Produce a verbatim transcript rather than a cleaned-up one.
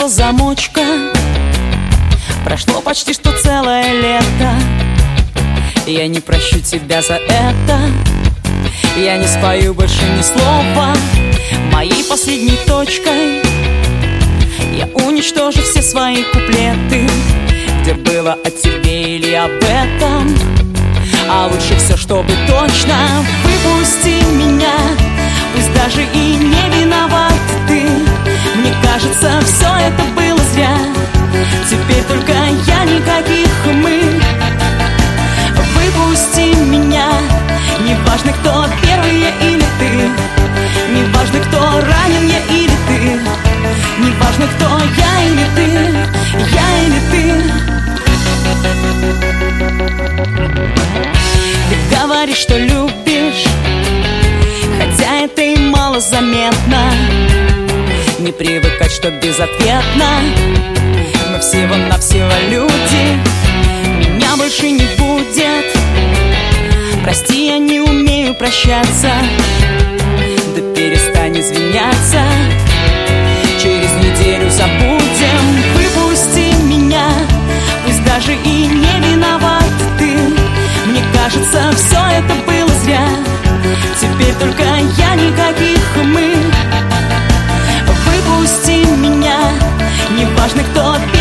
без замочка. Прошло почти что целое лето. Я не прощу тебя за это. Я не спою больше ни слова. Моей последней точкой я уничтожу все свои куплеты, где было о тебе или об этом. А лучше все, чтобы точно. Выпусти меня, пусть даже и не виноват ты. Мне кажется, все это было зря. Теперь только я, никаких мы. Выпусти меня. Неважно, кто первый или ты. Неважно, кто ранен, я или ты. Неважно, кто я или ты. Я или ты. Ты говоришь, что любишь, хотя это и мало заметно. Не привыкать, что безответно. Мы всего-навсего люди. Меня больше не будет. Прости, я не умею прощаться. Да перестань извиняться. Через неделю забудем. Выпусти меня, пусть даже и не виноват ты. Мне кажется, все это было зря. Теперь только я, никаких мы. Выпусти меня. Неважно, кто